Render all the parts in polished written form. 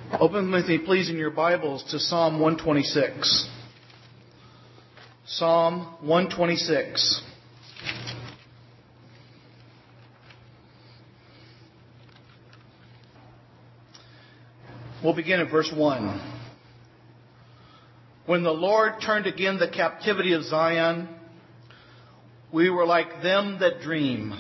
Open with me, please, in your Bibles to Psalm 126. Psalm 126. We'll begin at verse 1. When the Lord turned again the captivity of Zion, we were like them that dream.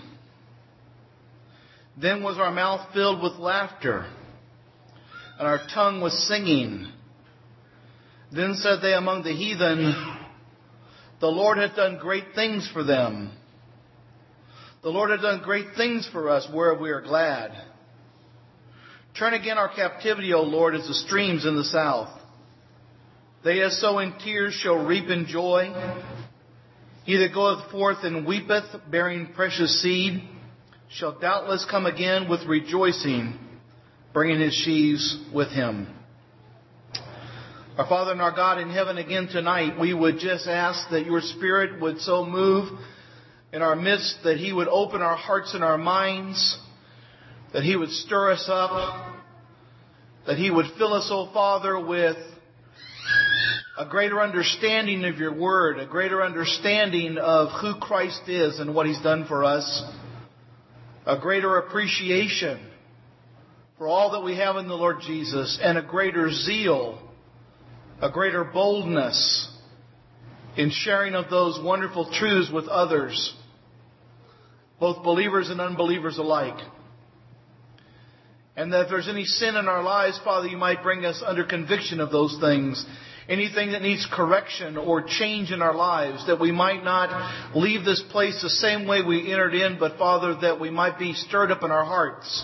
Then was our mouth filled with laughter, and our tongue was singing. Then said they among the heathen, the Lord hath done great things for them. The Lord hath done great things for us, whereof we are glad. Turn again our captivity, O Lord, as the streams in the south. They that sow in tears shall reap in joy. He that goeth forth and weepeth, bearing precious seed, shall doubtless come again with rejoicing, bringing his sheaves with him. Our Father and our God in heaven, again tonight, we would just ask that your Spirit would so move in our midst that He would open our hearts and our minds, that He would stir us up, that He would fill us, O Father, with a greater understanding of your word, a greater understanding of who Christ is and what He's done for us, a greater appreciation for all that we have in the Lord Jesus, and a greater zeal, a greater boldness in sharing of those wonderful truths with others, both believers and unbelievers alike. And that if there's any sin in our lives, Father, you might bring us under conviction of those things. Anything that needs correction or change in our lives, that we might not leave this place the same way we entered in, but Father, that we might be stirred up in our hearts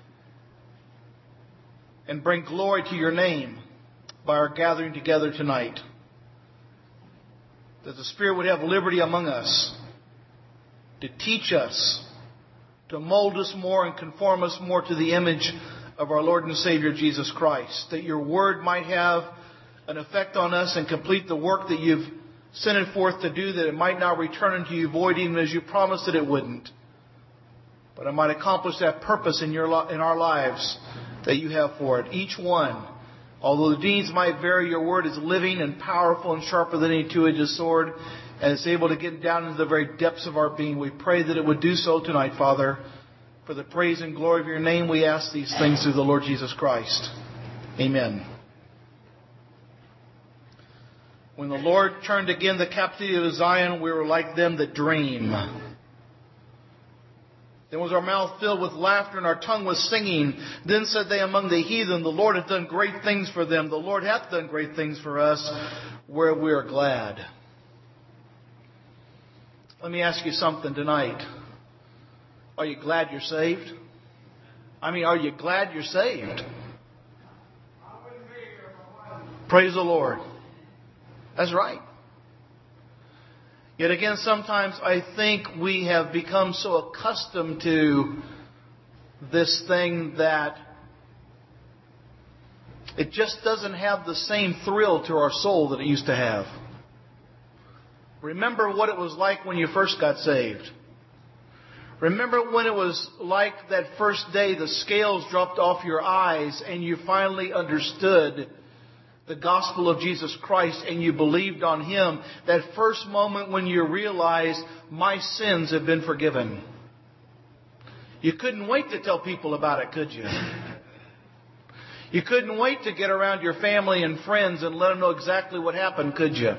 and bring glory to your name by our gathering together tonight. That the Spirit would have liberty among us to teach us, to mold us more and conform us more to the image of our Lord and Savior Jesus Christ. That your word might have an effect on us and complete the work that you've sent it forth to do, that it might not return unto you void, even as you promised that it wouldn't. But it might accomplish that purpose in our lives that you have for it. Each one, although the deeds might vary, your word is living and powerful and sharper than any two-edged sword, and it's able to get down into the very depths of our being. We pray that it would do so tonight, Father. For the praise and glory of your name, we ask these things through the Lord Jesus Christ. Amen. When the Lord turned again the captivity of Zion, we were like them that dream. Then was our mouth filled with laughter, and our tongue was singing. Then said they among the heathen, the Lord hath done great things for them. The Lord hath done great things for us, where we are glad. Let me ask you something tonight. Are you glad you're saved? Are you glad you're saved? Praise the Lord. That's right. Yet again, sometimes I think we have become so accustomed to this thing that it just doesn't have the same thrill to our soul that it used to have. Remember what it was like when you first got saved. Remember when it was like that first day the scales dropped off your eyes and you finally understood the gospel of Jesus Christ and you believed on Him. That first moment when you realized, my sins have been forgiven. You couldn't wait to tell people about it, could you? You couldn't wait to get around your family and friends and let them know exactly what happened, could you?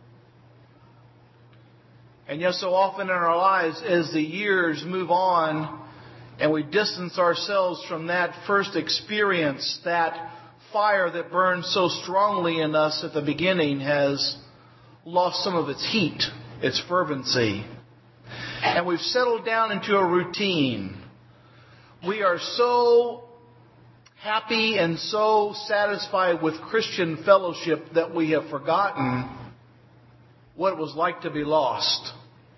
And yet so often in our lives, as the years move on and we distance ourselves from that first experience, that fire that burned so strongly in us at the beginning has lost some of its heat, its fervency. And we've settled down into a routine. We are so happy and so satisfied with Christian fellowship that we have forgotten what it was like to be lost.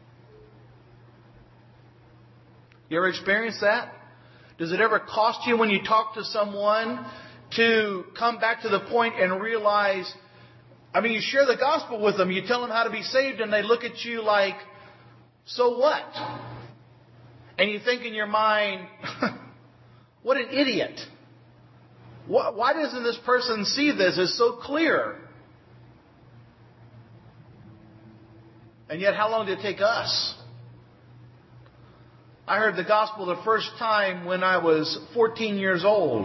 You ever experience that? Does it ever cost you when you talk to someone to come back to the point and realize, you share the gospel with them, you tell them how to be saved, and they look at you like, so what? And you think in your mind, what an idiot. Why doesn't this person see this? It's so clear. And yet, how long did it take us? I heard the gospel the first time when I was 14 years old.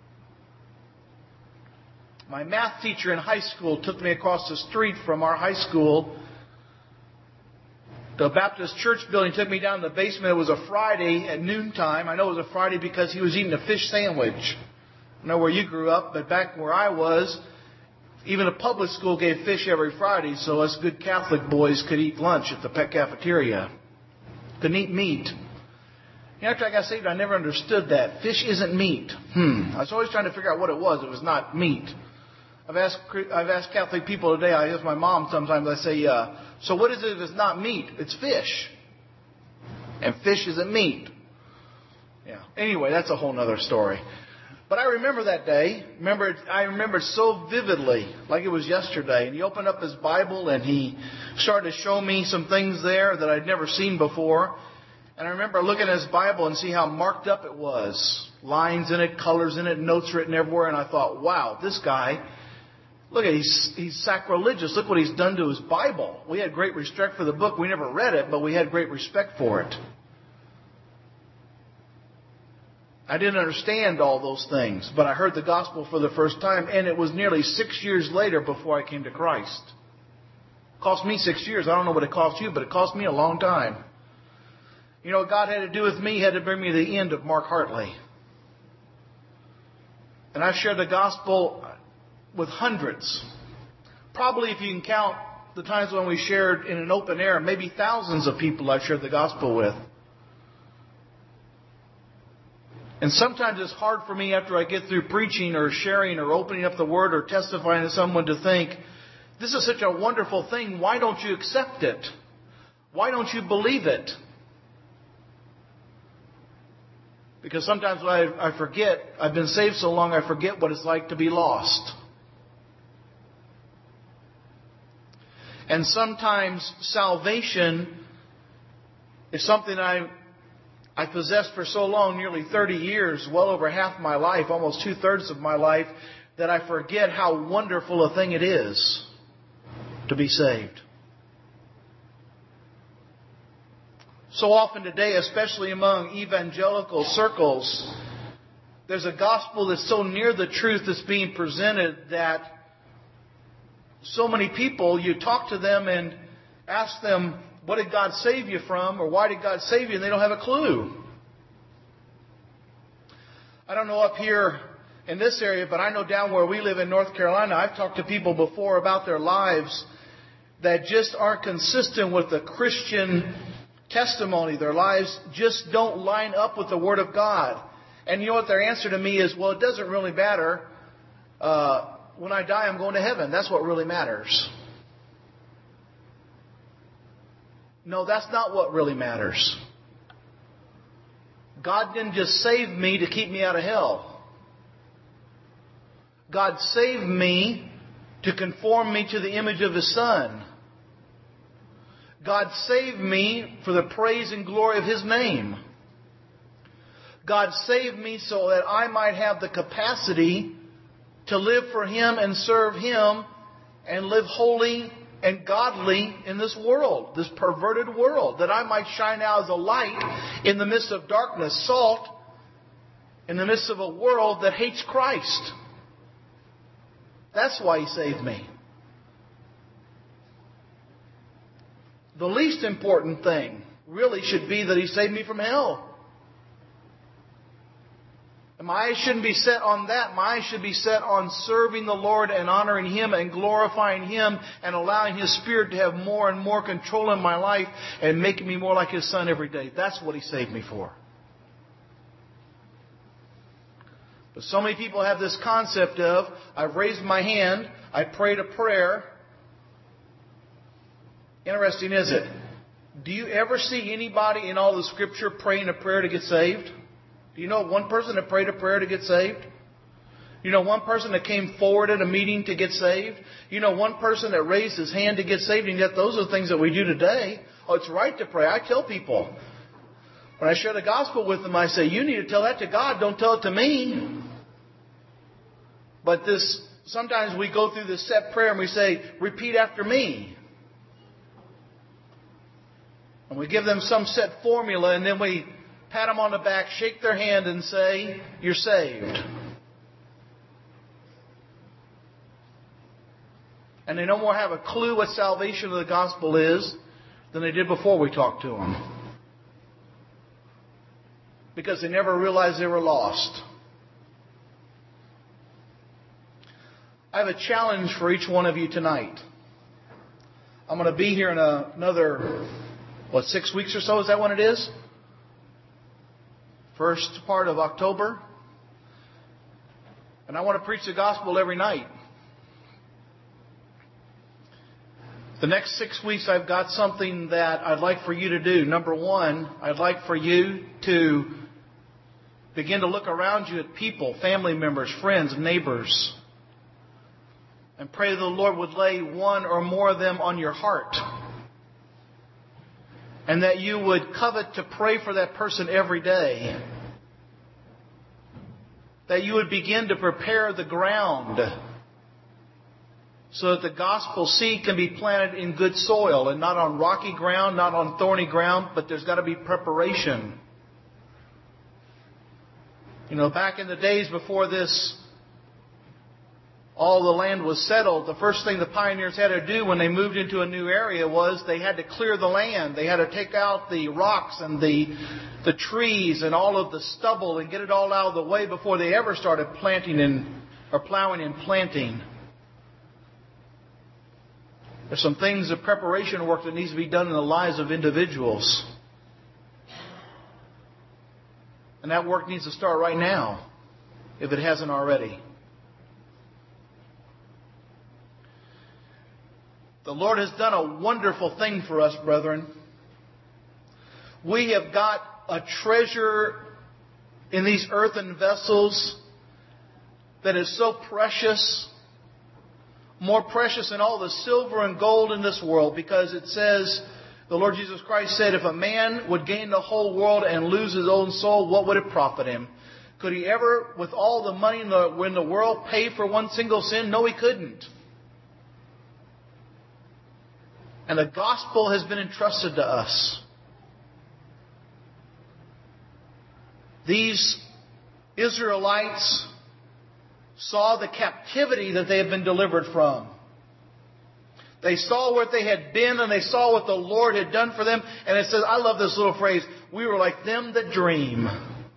My math teacher in high school took me across the street from our high school. The Baptist church building took me down to the basement. It was a Friday at noontime. I know it was a Friday because he was eating a fish sandwich. I know where you grew up, but back where I was, even a public school gave fish every Friday, so us good Catholic boys could eat lunch at the pet cafeteria. Couldn't eat meat. After I got saved, I never understood that. Fish isn't meat. I was always trying to figure out what it was. It was not meat. I've asked Catholic people today, I ask my mom sometimes, I say, so what is it if it's not meat? It's fish. And fish isn't meat. Yeah. Anyway, that's a whole other story. But I remember that day. I remember it so vividly, like it was yesterday. And he opened up his Bible and he started to show me some things there that I'd never seen before. And I remember looking at his Bible and see how marked up it was. Lines in it, colors in it, notes written everywhere. And I thought, wow, this guy, look at he's sacrilegious. Look what he's done to his Bible. We had great respect for the book. We never read it, but we had great respect for it. I didn't understand all those things, but I heard the gospel for the first time, and it was nearly 6 years later before I came to Christ. It cost me 6 years. I don't know what it cost you, but it cost me a long time. You know what God had to do with me? He had to bring me to the end of Mark Hartley. And I've shared the gospel with hundreds. Probably if you can count the times when we shared in an open air, maybe thousands of people I've shared the gospel with. And sometimes it's hard for me after I get through preaching or sharing or opening up the Word or testifying to someone to think, this is such a wonderful thing. Why don't you accept it? Why don't you believe it? Because sometimes I forget, I've been saved so long I forget what it's like to be lost. And sometimes salvation is something I possessed for so long, nearly 30 years, well over half my life, almost 2/3 of my life, that I forget how wonderful a thing it is to be saved. So often today, especially among evangelical circles, there's a gospel that's so near the truth that's being presented that so many people, you talk to them and ask them, what did God save you from? Or why did God save you? And they don't have a clue. I don't know up here in this area, but I know down where we live in North Carolina, I've talked to people before about their lives that just aren't consistent with the Christian testimony. Their lives just don't line up with the Word of God. And you know what their answer to me is? Well, it doesn't really matter. When I die, I'm going to heaven. That's what really matters. No, that's not what really matters. God didn't just save me to keep me out of hell. God saved me to conform me to the image of His Son. God saved me for the praise and glory of His name. God saved me so that I might have the capacity to live for Him and serve Him and live holy and godly in this world, this perverted world, that I might shine out as a light in the midst of darkness, salt in the midst of a world that hates Christ. That's why He saved me. The least important thing really should be that He saved me from hell. And my eyes shouldn't be set on that. My eyes should be set on serving the Lord and honoring Him and glorifying Him and allowing His Spirit to have more and more control in my life and making me more like His Son every day. That's what He saved me for. But so many people have this concept of, I've raised my hand, I prayed a prayer. Interesting, is it? Do you ever see anybody in all the Scripture praying a prayer to get saved? Do you know one person that prayed a prayer to get saved? You know one person that came forward at a meeting to get saved? You know one person that raised his hand to get saved? And yet those are the things that we do today. Oh, it's right to pray. I tell people, when I share the gospel with them, I say, you need to tell that to God. Don't tell it to me. But sometimes we go through this set prayer and we say, repeat after me. And we give them some set formula, and then we pat them on the back, shake their hand, and say, you're saved. And they no more have a clue what salvation of the gospel is than they did before we talked to them. Because they never realized they were lost. I have a challenge for each one of you tonight. I'm going to be here in another, 6 weeks or so? Is that when it is? First part of October. And I want to preach the gospel every night. The next 6 weeks I've got something that I'd like for you to do. Number one, I'd like for you to begin to look around you at people, family members, friends, neighbors, and pray the Lord would lay one or more of them on your heart. And that you would covet to pray for that person every day. That you would begin to prepare the ground so that the gospel seed can be planted in good soil and not on rocky ground, not on thorny ground, but there's got to be preparation. Back in the days before all the land was settled, the first thing the pioneers had to do when they moved into a new area was they had to clear the land. They had to take out the rocks and the trees and all of the stubble and get it all out of the way before they ever started plowing and planting. There's some things of preparation work that needs to be done in the lives of individuals. And that work needs to start right now, if it hasn't already. The Lord has done a wonderful thing for us, brethren. We have got a treasure in these earthen vessels that is so precious, more precious than all the silver and gold in this world, because it says, the Lord Jesus Christ said, if a man would gain the whole world and lose his own soul, what would it profit him? Could he ever, with all the money in the world, pay for one single sin? No, he couldn't. And the gospel has been entrusted to us. These Israelites saw the captivity that they had been delivered from. They saw what they had been, and they saw what the Lord had done for them. And it says, I love this little phrase, we were like them that dream.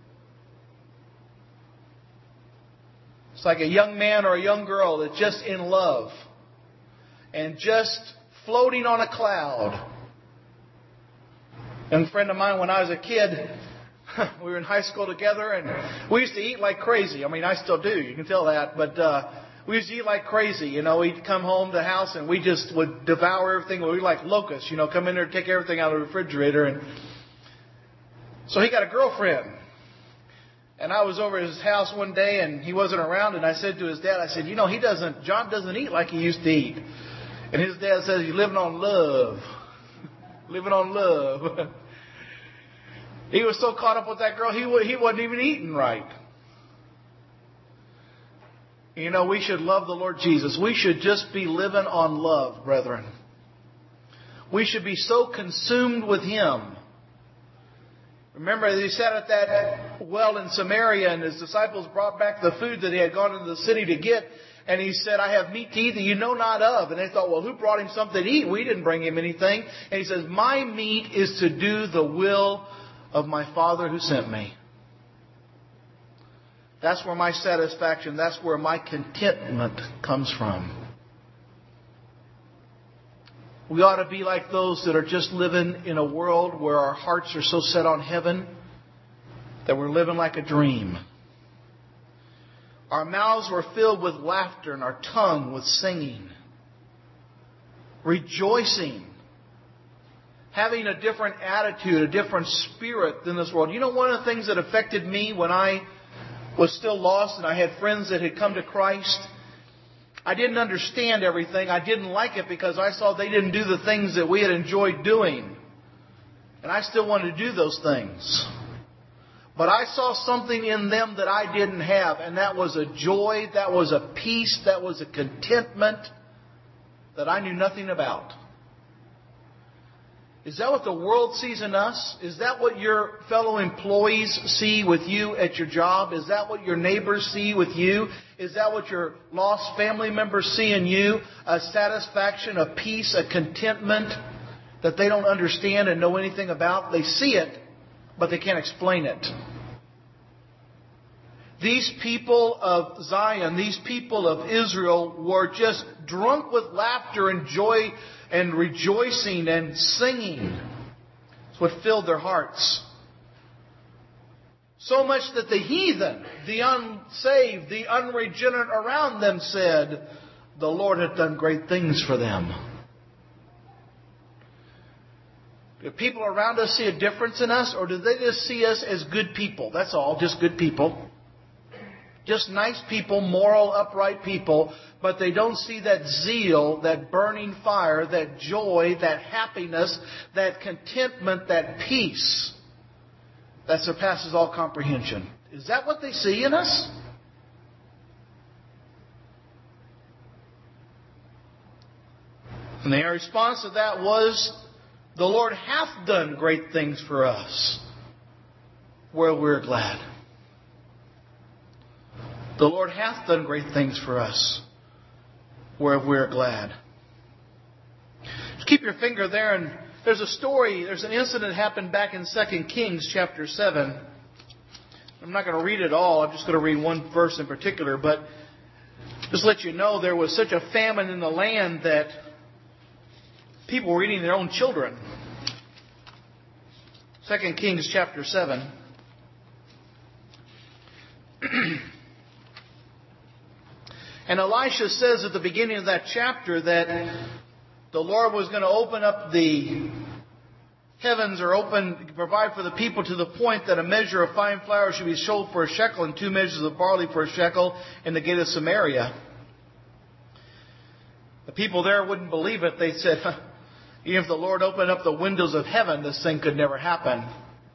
It's like a young man or a young girl that's just in love and just floating on a cloud. A young friend of mine, when I was a kid, we were in high school together, and we used to eat like crazy. I mean, I still do. You can tell that. But we used to eat like crazy. We'd come home to the house, and we just would devour everything. We were like locusts, come in there and take everything out of the refrigerator. And so he got a girlfriend. And I was over at his house one day, and he wasn't around. And I said to his dad, John doesn't eat like he used to eat. And his dad says, you're living on love. Living on love. He was so caught up with that girl, he wasn't even eating right. We should love the Lord Jesus. We should just be living on love, brethren. We should be so consumed with Him. Remember, he sat at that well in Samaria, and his disciples brought back the food that he had gone into the city to get. And he said, I have meat to eat that you know not of. And they thought, well, who brought him something to eat? We didn't bring him anything. And he says, my meat is to do the will of my Father who sent me. That's where my satisfaction, that's where my contentment comes from. We ought to be like those that are just living in a world where our hearts are so set on heaven that we're living like a dream. Our mouths were filled with laughter and our tongue with singing. Rejoicing. Having a different attitude, a different spirit than this world. One of the things that affected me when I was still lost and I had friends that had come to Christ, I didn't understand everything. I didn't like it because I saw they didn't do the things that we had enjoyed doing. And I still wanted to do those things. But I saw something in them that I didn't have, and that was a joy, that was a peace, that was a contentment that I knew nothing about. Is that what the world sees in us? Is that what your fellow employees see with you at your job? Is that what your neighbors see with you? Is that what your lost family members see in you? A satisfaction, a peace, a contentment that they don't understand and know anything about? They see it, but they can't explain it. These people of Zion, these people of Israel were just drunk with laughter and joy and rejoicing and singing. It's what filled their hearts. So much that the heathen, the unsaved, the unregenerate around them said, the Lord had done great things for them. Do people around us see a difference in us, or do they just see us as good people? That's all, just good people. Just nice people, moral, upright people, but they don't see that zeal, that burning fire, that joy, that happiness, that contentment, that peace that surpasses all comprehension. Is that what they see in us? And their response to that was, the Lord hath done great things for us, where we're glad. The Lord hath done great things for us, where we're glad. Just keep your finger there, and there's a story, there's an incident that happened back in 2 Kings chapter 7. I'm not going to read it all, I'm just going to read one verse in particular, but just to let you know, there was such a famine in the land that people were eating their own children. 2 Kings chapter 7. And Elisha says at the beginning of that chapter that the Lord was going to open up the heavens or provide for the people to the point that a measure of fine flour should be sold for a shekel and 2 measures of barley for a shekel in the gate of Samaria. The people there wouldn't believe it. They said, even if the Lord opened up the windows of heaven, this thing could never happen.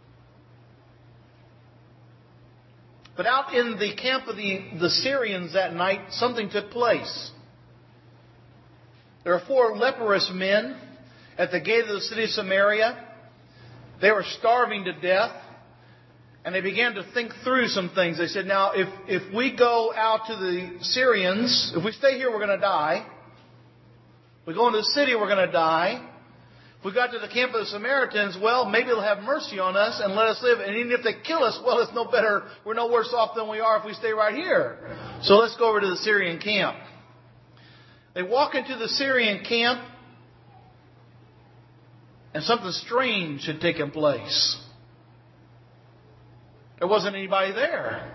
But out in the camp of the Syrians that night, something took place. There were 4 leprous men at the gate of the city of Samaria. They were starving to death. And they began to think through some things. They said, now, if we go out to the Syrians, if we stay here, we're going to die. If we go into the city, we're going to die. If we got to the camp of the Samaritans, well, maybe they'll have mercy on us and let us live. And even if they kill us, well, it's no better. We're no worse off than we are if we stay right here. So let's go over to the Syrian camp. They walk into the Syrian camp, and something strange had taken place. There wasn't anybody there.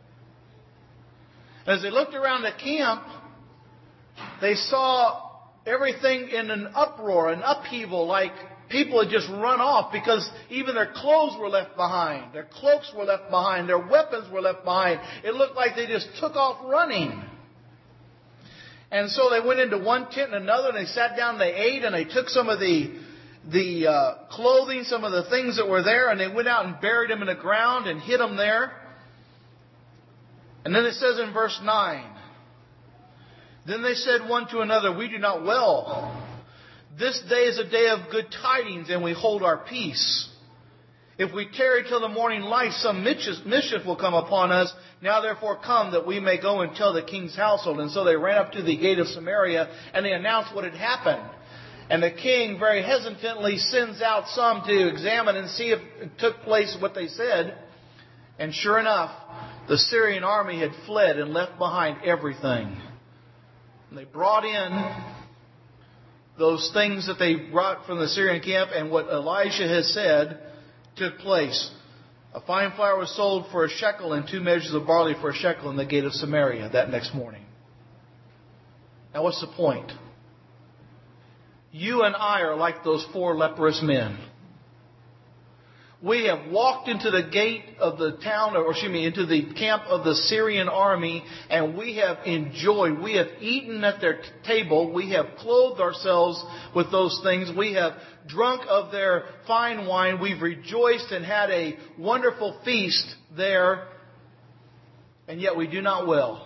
As they looked around the camp, they saw everything in an uproar, an upheaval, like people had just run off because even their clothes were left behind. Their cloaks were left behind. Their weapons were left behind. It looked like they just took off running. And so they went into one tent and another, and they sat down and they ate, and they took some of the clothing, some of the things that were there, and they went out and buried them in the ground and hid them there. And then it says in verse 9, then they said one to another, we do not well. This day is a day of good tidings, and we hold our peace. If we tarry till the morning light, some mischief will come upon us. Now therefore come, that we may go and tell the king's household. And so they ran up to the gate of Samaria, and they announced what had happened. And the king very hesitantly sends out some to examine and see if it took place what they said. And sure enough, the Syrian army had fled and left behind everything. And they brought in those things that they brought from the Syrian camp, and what Elisha has said took place. A fine flour was sold for a shekel and 2 measures of barley for a shekel in the gate of Samaria that next morning. Now what's the point? You and I are like those 4 leprous men. We have walked into the gate of the town, into the camp of the Syrian army, and we have enjoyed. We have eaten at their table. We have clothed ourselves with those things. We have drunk of their fine wine. We've rejoiced and had a wonderful feast there, and yet we do not well.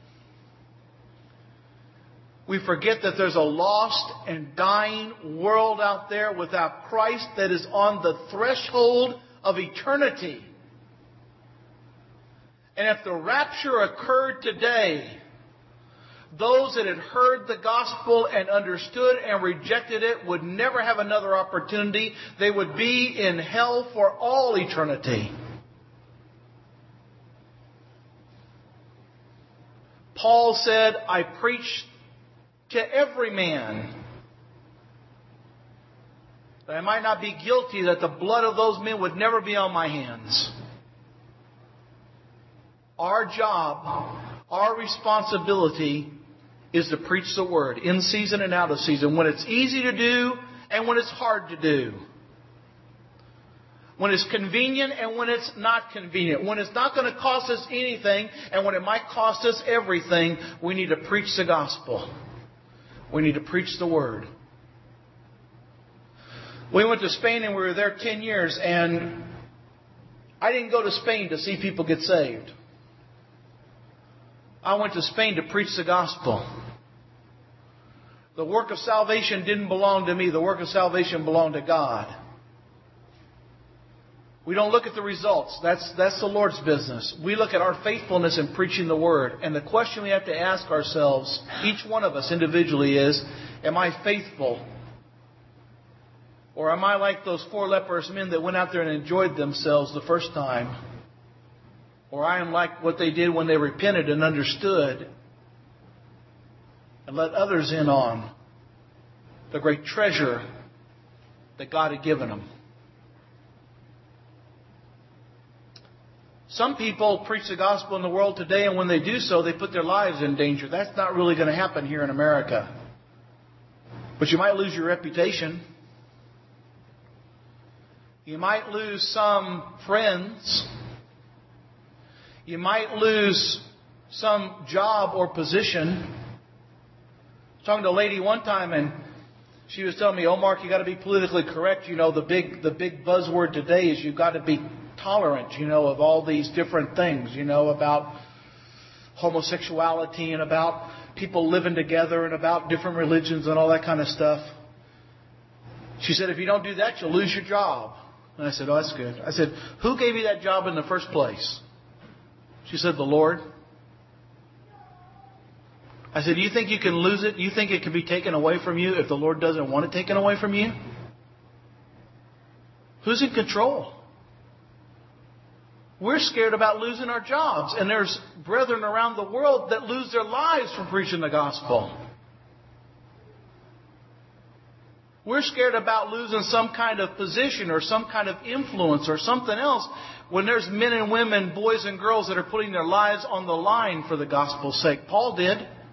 We forget that there's a lost and dying world out there without Christ that is on the threshold of eternity. And if the rapture occurred today, those that had heard the gospel and understood and rejected it would never have another opportunity. They would be in hell for all eternity. Paul said, I preach to every man, that I might not be guilty, that the blood of those men would never be on my hands. Our job, our responsibility is to preach the word in season and out of season, when it's easy to do and when it's hard to do. When it's convenient and when it's not convenient. When it's not going to cost us anything and when it might cost us everything, we need to preach the gospel. We need to preach the word. We went to Spain and we were there 10 years, and I didn't go to Spain to see people get saved. I went to Spain to preach the gospel. The work of salvation didn't belong to me. The work of salvation belonged to God. We don't look at the results. That's the Lord's business. We look at our faithfulness in preaching the word. And the question we have to ask ourselves, each one of us individually, is, am I faithful? Or am I like those 4 leprous men that went out there and enjoyed themselves the first time? Or I am like what they did when they repented and understood and let others in on the great treasure that God had given them. Some people preach the gospel in the world today, and when they do so, they put their lives in danger. That's not really going to happen here in America. But you might lose your reputation. You might lose some friends. You might lose some job or position. I was talking to a lady one time, and she was telling me, "Oh, Mark, you got to be politically correct. You know, the big buzzword today is you've got to be tolerant, of all these different things, about homosexuality and about people living together and about different religions and all that kind of stuff." She said, "If you don't do that, you'll lose your job." And I said, "Oh, that's good." I said, "Who gave you that job in the first place?" She said, "The Lord." I said, "Do you think you can lose it? You think it can be taken away from you if the Lord doesn't want it taken away from you?" Who's in control? We're scared about losing our jobs. And there's brethren around the world that lose their lives from preaching the gospel. We're scared about losing some kind of position or some kind of influence or something else when there's men and women, boys and girls that are putting their lives on the line for the gospel's sake. Paul did.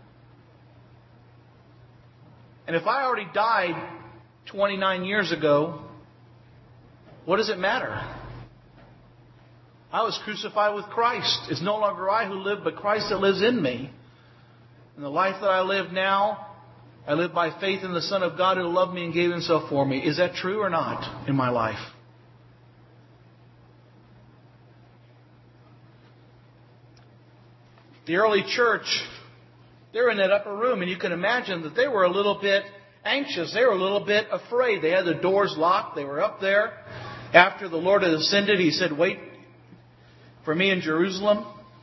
And if I already died 29 years ago, what does it matter? I was crucified with Christ. It's no longer I who live, but Christ that lives in me. And the life that I live now, I live by faith in the Son of God who loved me and gave himself for me. Is that true or not in my life? The early church, they were in that upper room, and you can imagine that they were a little bit anxious. They were a little bit afraid. They had the doors locked. They were up there. After the Lord had ascended, he said, "Wait for me in Jerusalem."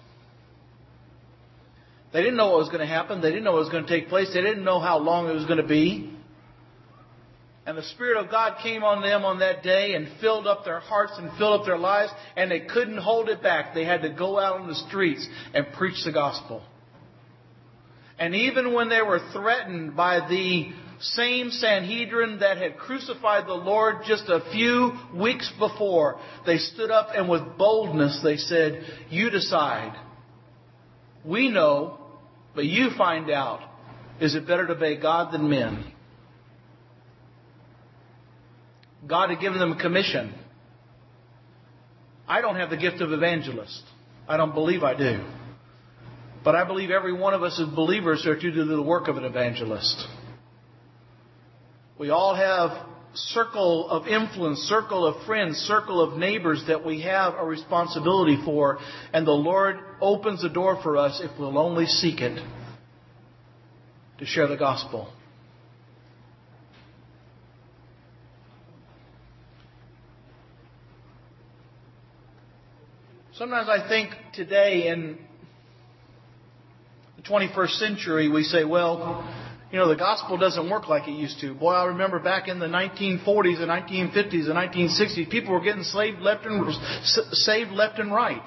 They didn't know what was going to happen. They didn't know what was going to take place. They didn't know how long it was going to be. And the Spirit of God came on them on that day and filled up their hearts and filled up their lives. And they couldn't hold it back. They had to go out on the streets and preach the gospel. And even when they were threatened by the same Sanhedrin that had crucified the Lord just a few weeks before, they stood up and with boldness they said, "You decide. We know, but you find out. Is it better to obey God than men?" God had given them a commission. I don't have the gift of evangelist. I don't believe I do. But I believe every one of us as believers are to do the work of an evangelist. We all have circle of influence, circle of friends, circle of neighbors that we have a responsibility for. And the Lord opens the door for us if we'll only seek it to share the gospel. Sometimes I think today in the 21st century we say, well, the gospel doesn't work like it used to. Boy, I remember back in the 1940s and 1950s and 1960s, people were getting saved left and right.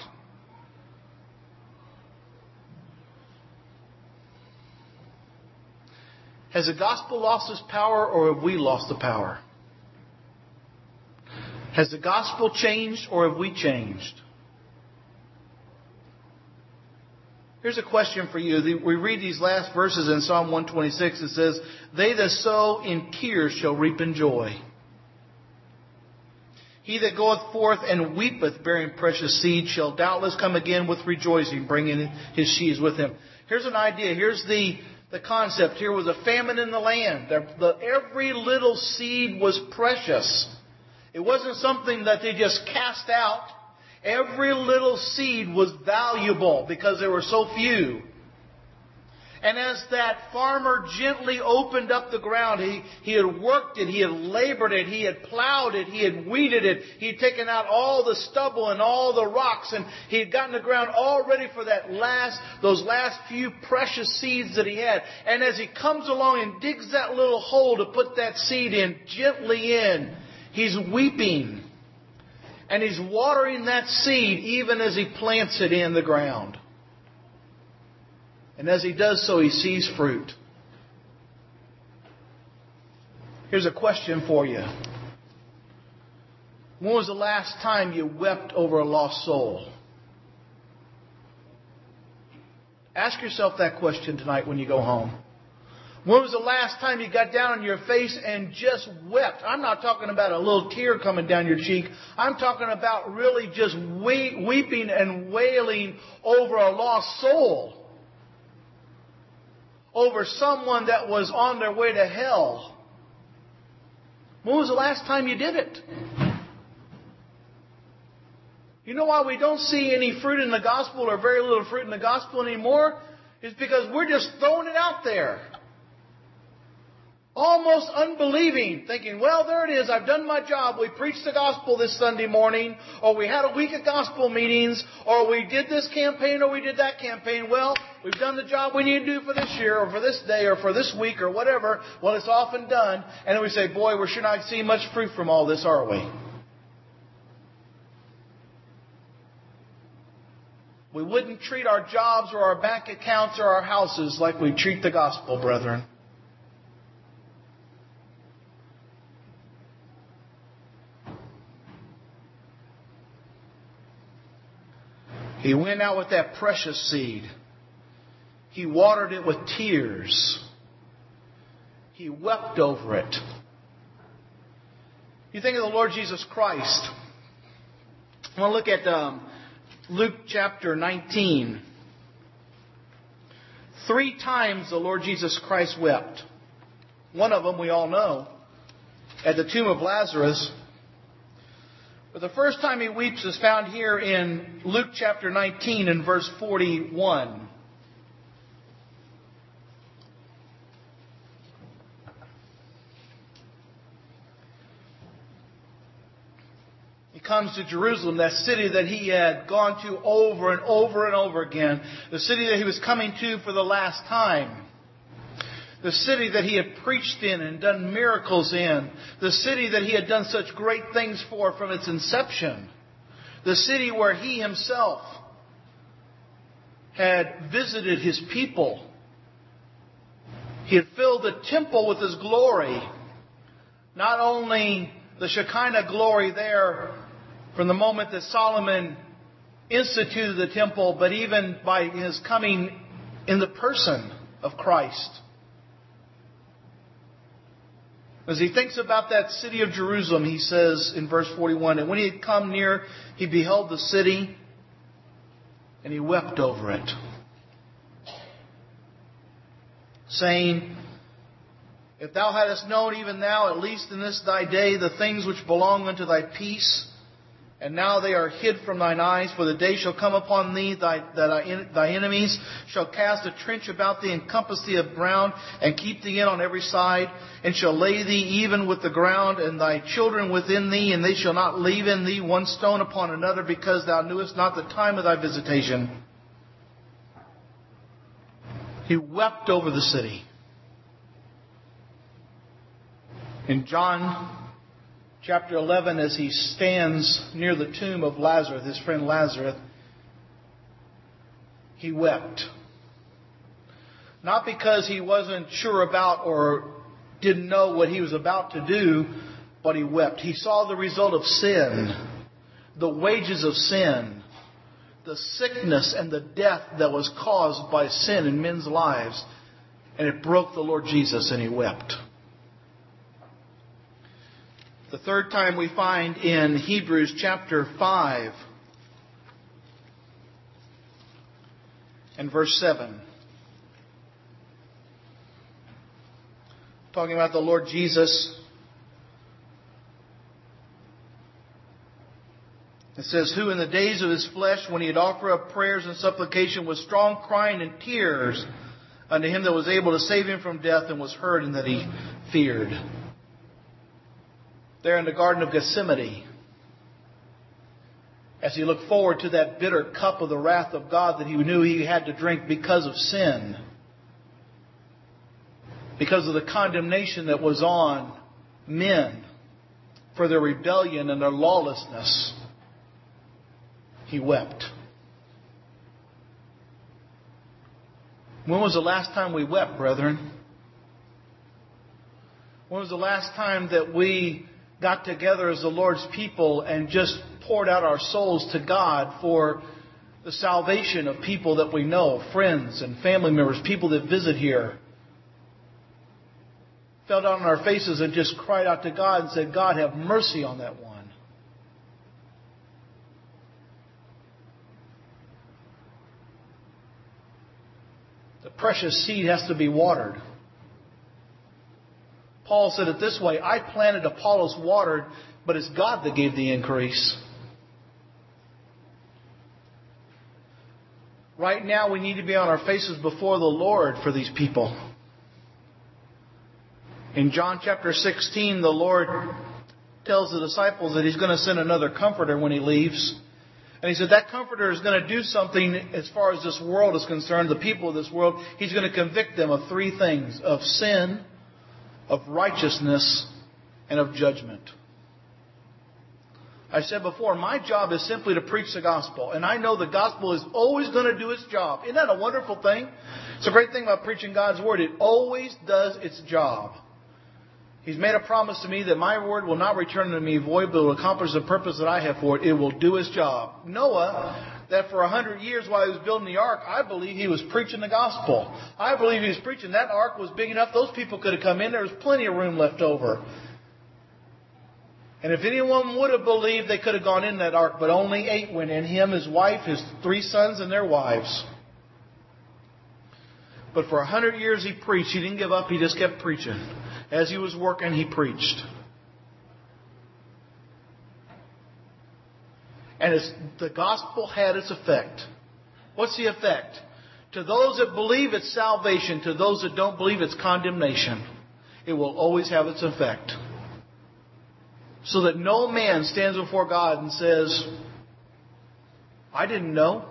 Has the gospel lost its power, or have we lost the power? Has the gospel changed, or have we changed? Here's a question for you. We read these last verses in Psalm 126. It says, "They that sow in tears shall reap in joy. He that goeth forth and weepeth, bearing precious seed, shall doubtless come again with rejoicing, bringing his sheaves with him." Here's an idea. Here's the concept. Here was a famine in the land. Every little seed was precious. It wasn't something that they just cast out. Every little seed was valuable because there were so few. And as that farmer gently opened up the ground, he had worked it, he had labored it, he had plowed it, he had weeded it, he had taken out all the stubble and all the rocks, and he had gotten the ground all ready for those last few precious seeds that he had. And as he comes along and digs that little hole to put that seed in, gently in, he's weeping. And he's watering that seed even as he plants it in the ground. And as he does so, he sees fruit. Here's a question for you. When was the last time you wept over a lost soul? Ask yourself that question tonight when you go home. When was the last time you got down on your face and just wept? I'm not talking about a little tear coming down your cheek. I'm talking about really just weeping and wailing over a lost soul. Over someone that was on their way to hell. When was the last time you did it? You know why we don't see any fruit in the gospel, or very little fruit in the gospel anymore? It's because we're just throwing it out there. Almost unbelieving, thinking, well, there it is, I've done my job. We preached the gospel this Sunday morning, or we had a week of gospel meetings, or we did this campaign, or we did that campaign. Well, we've done the job we need to do for this year, or for this day, or for this week, or whatever. Well, it's often done. And then we say, boy, we're sure not seeing much fruit from all this, are we? We wouldn't treat our jobs or our bank accounts or our houses like we treat the gospel, brethren. He went out with that precious seed. He watered it with tears. He wept over it. You think of the Lord Jesus Christ. I want to look at Luke chapter 19. 3 times the Lord Jesus Christ wept. One of them we all know, at the tomb of Lazarus. But the first time he weeps is found here in Luke chapter 19 and verse 41. He comes to Jerusalem, that city that he had gone to over and over and over again. The city that he was coming to for the last time. The city that he had preached in and done miracles in. The city that he had done such great things for from its inception. The city where he himself had visited his people. He had filled the temple with his glory. Not only the Shekinah glory there from the moment that Solomon instituted the temple, but even by his coming in the person of Christ. As he thinks about that city of Jerusalem, he says in verse 41, and when he had come near, he beheld the city, and he wept over it, saying, if thou hadst known even now, at least in this thy day, the things which belong unto thy peace, and now they are hid from thine eyes, for the day shall come upon thee, that thy enemies shall cast a trench about thee, and compass thee around, and keep thee in on every side, and shall lay thee even with the ground, and thy children within thee, and they shall not leave in thee one stone upon another, because thou knewest not the time of thy visitation. He wept over the city. In John chapter 11, as he stands near the tomb of Lazarus, his friend Lazarus, he wept. Not because he wasn't sure about or didn't know what he was about to do, but he wept. He saw the result of sin, the wages of sin, the sickness and the death that was caused by sin in men's lives. And it broke the Lord Jesus, and he wept. The third time we find in Hebrews chapter 5 and verse 7. Talking about the Lord Jesus. It says, who in the days of his flesh, when he had offered up prayers and supplication with strong crying and tears unto him that was able to save him from death, and was heard, and that he feared. There in the Garden of Gethsemane, as he looked forward to that bitter cup of the wrath of God that he knew he had to drink because of sin, because of the condemnation that was on men for their rebellion and their lawlessness, he wept. When was the last time we wept, brethren? When was the last time that we got together as the Lord's people and just poured out our souls to God for the salvation of people that we know, friends and family members, people that visit here? Fell down on our faces and just cried out to God and said, God, have mercy on that one. The precious seed has to be watered. Paul said it this way, I planted, Apollos watered, but it's God that gave the increase. Right now we need to be on our faces before the Lord for these people. In John chapter 16, the Lord tells the disciples that He's going to send another comforter when He leaves. And He said that comforter is going to do something as far as this world is concerned, the people of this world. He's going to convict them of three things: of sin, of righteousness, and of judgment. I said before, my job is simply to preach the gospel. And I know the gospel is always going to do its job. Isn't that a wonderful thing? It's a great thing about preaching God's word. It always does its job. He's made a promise to me that my word will not return to me void, but will accomplish the purpose that I have for it. It will do its job. Noah, that for 100 years while he was building the ark, I believe he was preaching the gospel. I believe he was preaching. That ark was big enough. Those people could have come in. There was plenty of room left over. And if anyone would have believed, they could have gone in that ark, but only 8 went in. Him, his wife, his 3 sons, and their wives. But for 100 years he preached. He didn't give up. He just kept preaching. As he was working, he preached. And the gospel had its effect. What's the effect? To those that believe, it's salvation. To those that don't believe, it's condemnation. It will always have its effect. So that no man stands before God and says, I didn't know.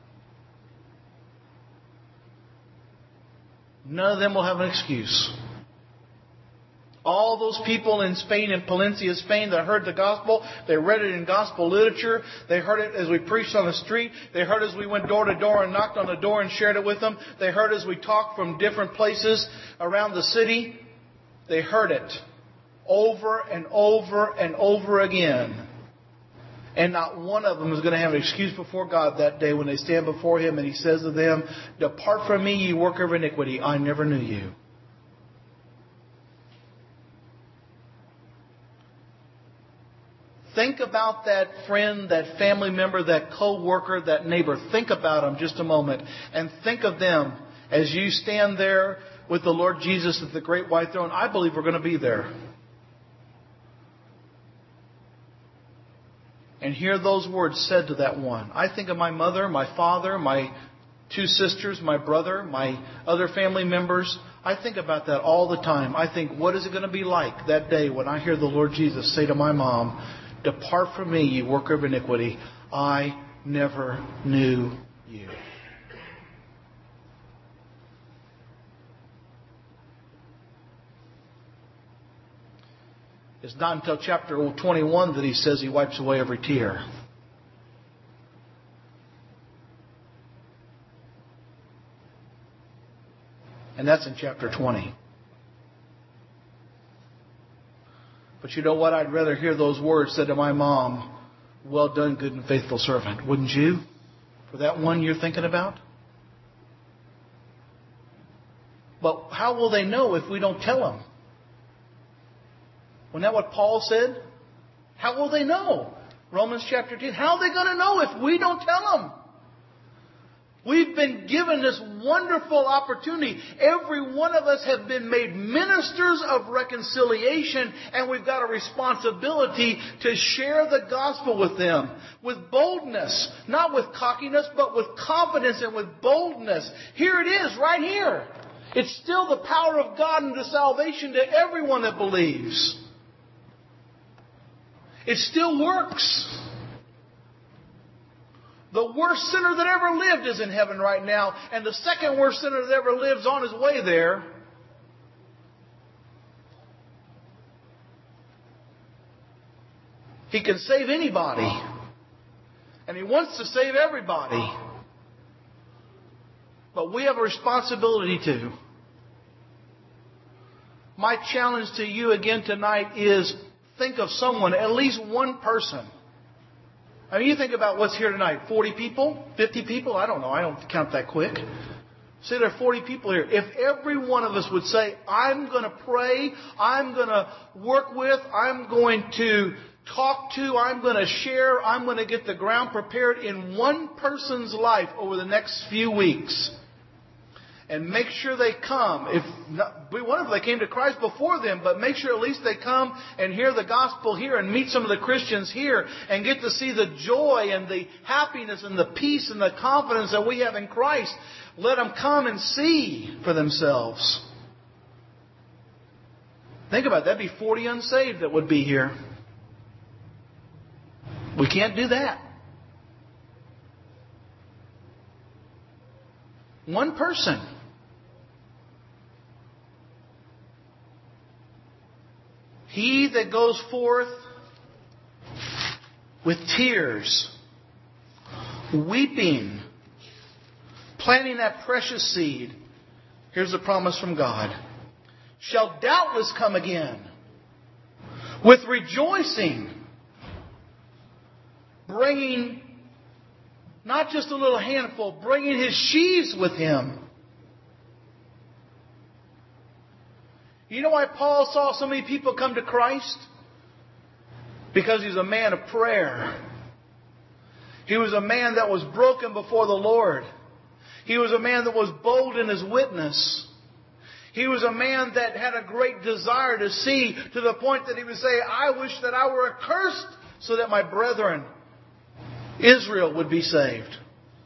None of them will have an excuse. All those people in Spain, in Palencia, Spain, that heard the gospel, they read it in gospel literature. They heard it as we preached on the street. They heard as we went door to door and knocked on the door and shared it with them. They heard as we talked from different places around the city. They heard it over and over and over again. And not one of them is going to have an excuse before God that day when they stand before Him and He says to them, Depart from me, ye worker of iniquity. I never knew you. about that friend, that family member, that co-worker, that neighbor. Think about them just a moment. And think of them as you stand there with the Lord Jesus at the great white throne. I believe we're going to be there. And hear those words said to that one. I think of my mother, my father, my 2 sisters, my brother, my other family members. I think about that all the time. I think, what is it going to be like that day when I hear the Lord Jesus say to my mom, "Depart from me, you worker of iniquity. I never knew you." It's not until chapter 21 that he says he wipes away every tear. And that's in chapter 20. But you know what? I'd rather hear those words said to my mom, "Well done, good and faithful servant." Wouldn't you? For that one you're thinking about? But how will they know if we don't tell them? Wasn't that what Paul said? How will they know? Romans chapter 2. How are they going to know if we don't tell them? We've been given this wonderful opportunity. Every one of us have been made ministers of reconciliation, and we've got a responsibility to share the gospel with them with boldness, not with cockiness, but with confidence and with boldness. Here it is, right here. It's still the power of God unto salvation to everyone that believes. It still works. The worst sinner that ever lived is in heaven right now. And the second worst sinner that ever lives on his way there. He can save anybody. And he wants to save everybody. But we have a responsibility too. My challenge to you again tonight is think of someone, at least one person. I mean, you think about what's here tonight. 40 people? 50 people? I don't know. I don't count that quick. Say there are 40 people here. If every one of us would say, "I'm going to pray, I'm going to work with, I'm going to talk to, I'm going to share, I'm going to get the ground prepared in one person's life over the next few weeks." And make sure they come. If not, we wonder if they came to Christ before them, but make sure at least they come and hear the gospel here and meet some of the Christians here and get to see the joy and the happiness and the peace and the confidence that we have in Christ. Let them come and see for themselves. Think about it. That'd be 40 unsaved that would be here. We can't do that. One person. He that goes forth with tears, weeping, planting that precious seed, here's the promise from God, shall doubtless come again with rejoicing, bringing not just a little handful, bringing his sheaves with him. You know why Paul saw so many people come to Christ? Because he's a man of prayer. He was a man that was broken before the Lord. He was a man that was bold in his witness. He was a man that had a great desire to see, to the point that he would say, "I wish that I were accursed so that my brethren, Israel, would be saved."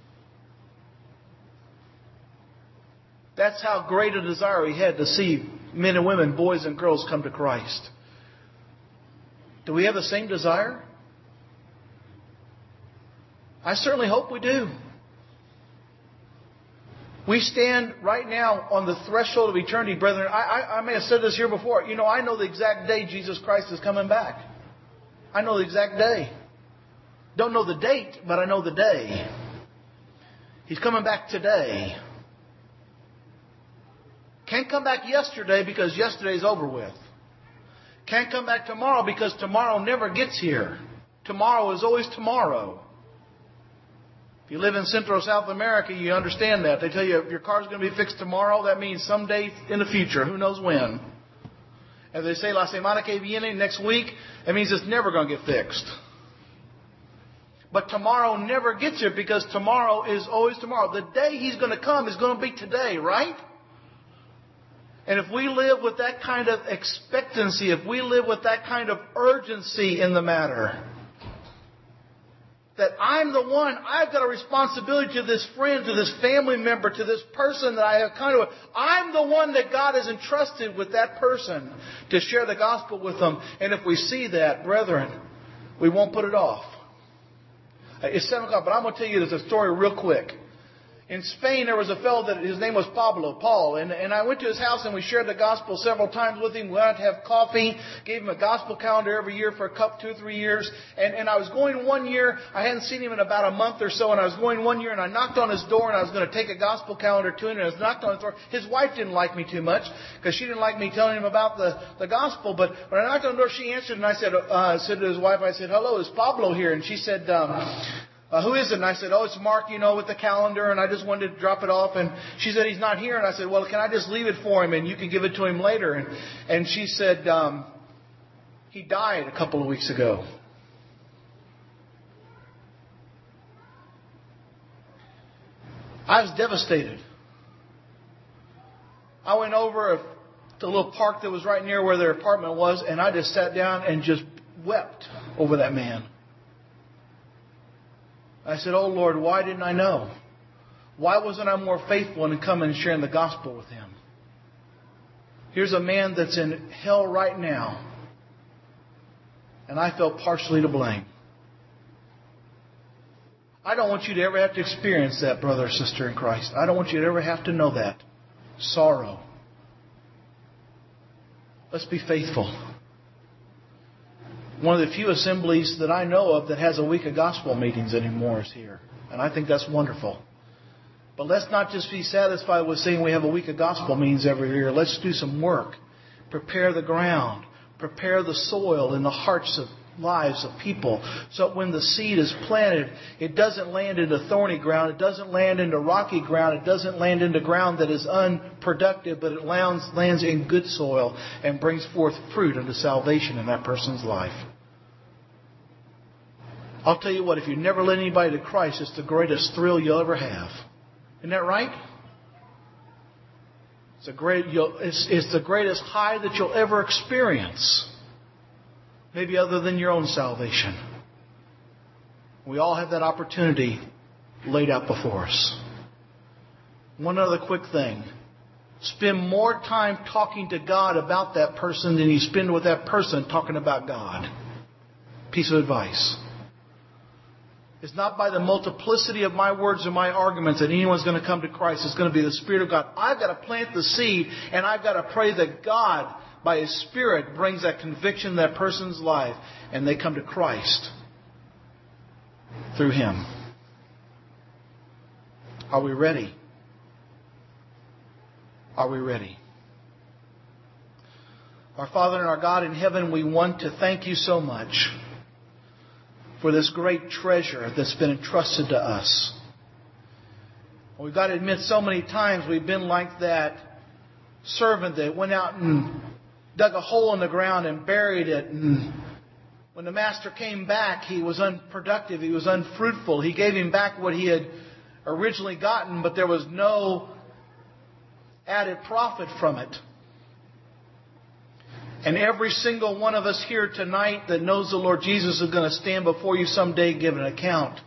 That's how great a desire he had to see men and women, boys and girls, come to Christ. Do we have the same desire? I certainly hope we do. We stand right now on the threshold of eternity, brethren. I may have said this here before. You know, I know the exact day Jesus Christ is coming back. I know the exact day. Don't know the date, but I know the day. He's coming back today. Can't come back yesterday because yesterday's over with. Can't come back tomorrow because tomorrow never gets here. Tomorrow is always tomorrow. If you live in Central or South America, you understand that. They tell you if your car's going to be fixed tomorrow, that means someday in the future. Who knows when? If they say la semana que viene, next week, it means it's never going to get fixed. But tomorrow never gets here because tomorrow is always tomorrow. The day He's going to come is going to be today, right? And if we live with that kind of expectancy, if we live with that kind of urgency in the matter, that I'm the one, I've got a responsibility to this friend, to this family member, to this person that I have I'm the one that God has entrusted with that person to share the gospel with them. And if we see that, brethren, we won't put it off. It's 7 o'clock, but I'm going to tell you this story real quick. In Spain, there was a fellow that his name was Paul, and I went to his house and we shared the gospel several times with him. We went out to have coffee, gave him a gospel calendar every year for 2 or 3 years. And I was going one year, I hadn't seen him in about a month or so, and I was going one year and I knocked on his door and I was going to take a gospel calendar to him, and I was knocked on his door. His wife didn't like me too much because she didn't like me telling him about the gospel. But when I knocked on the door, she answered, and I said to his wife, I said, "Hello, is Pablo here?" And she said, "Who is it?" And I said, "Oh, it's Mark, with the calendar, and I just wanted to drop it off." And she said, "He's not here." And I said, "Well, can I just leave it for him and you can give it to him later?" And she said, "He died a couple of weeks ago." I was devastated. I went over to the little park that was right near where their apartment was, and I just sat down and just wept over that man. I said, "Oh, Lord, why didn't I know? Why wasn't I more faithful in coming and sharing the gospel with him? Here's a man that's in hell right now, and I felt partially to blame." I don't want you to ever have to experience that, brother or sister in Christ. I don't want you to ever have to know that. Sorrow. Let's be faithful. One of the few assemblies that I know of that has a week of gospel meetings anymore is here. And I think that's wonderful. But let's not just be satisfied with saying we have a week of gospel meetings every year. Let's do some work. Prepare the ground. Prepare the soil in the hearts of lives of people. So when the seed is planted, it doesn't land into thorny ground. It doesn't land into rocky ground. It doesn't land into ground that is unproductive, but it lands in good soil and brings forth fruit unto salvation in that person's life. I'll tell you what, if you never led anybody to Christ, it's the greatest thrill you'll ever have. Isn't that right? It's the greatest high that you'll ever experience. Maybe other than your own salvation. We all have that opportunity laid out before us. One other quick thing. Spend more time talking to God about that person than you spend with that person talking about God. Piece of advice. It's not by the multiplicity of my words or my arguments that anyone's going to come to Christ. It's going to be the Spirit of God. I've got to plant the seed, and I've got to pray that God, by His Spirit, brings that conviction in that person's life, and they come to Christ through Him. Are we ready? Are we ready? Our Father and our God in heaven, we want to thank You so much for this great treasure that's been entrusted to us. We've got to admit, so many times we've been like that servant that went out and dug a hole in the ground and buried it. And when the master came back, he was unproductive. He was unfruitful. He gave him back what he had originally gotten, but there was no added profit from it. And every single one of us here tonight that knows the Lord Jesus is going to stand before You someday and give an account.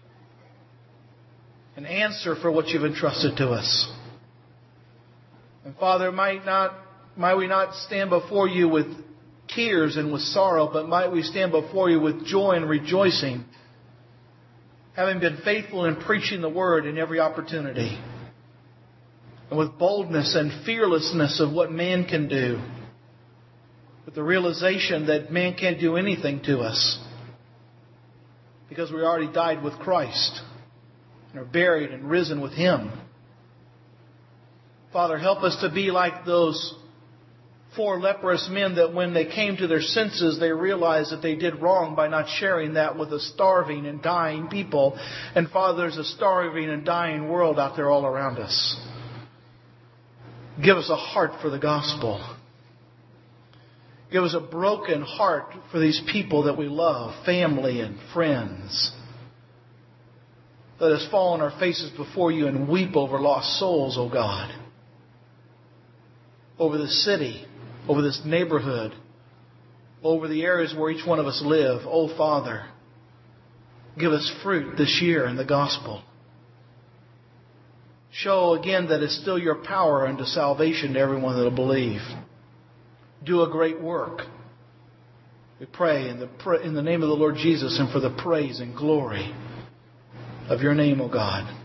An answer for what You've entrusted to us. And Father, might we not stand before You with tears and with sorrow, but might we stand before You with joy and rejoicing, having been faithful in preaching the Word in every opportunity. And with boldness and fearlessness of what man can do. With the realization that man can't do anything to us. Because we already died with Christ. And are buried and risen with Him. Father, help us to be like those 4 leprous men that when they came to their senses, they realized that they did wrong by not sharing that with a starving and dying people. And Father, there's a starving and dying world out there all around us. Give us a heart for the gospel. Give us a broken heart for these people that we love, family and friends. Let us fall on our faces before you and weep over lost souls, O God. Over this city, over this neighborhood, over the areas where each one of us live. O Father, give us fruit this year in the gospel. Show again that it's still your power unto salvation to everyone that will believe. Do a great work. We pray in the name of the Lord Jesus and for the praise and glory of your name, O God.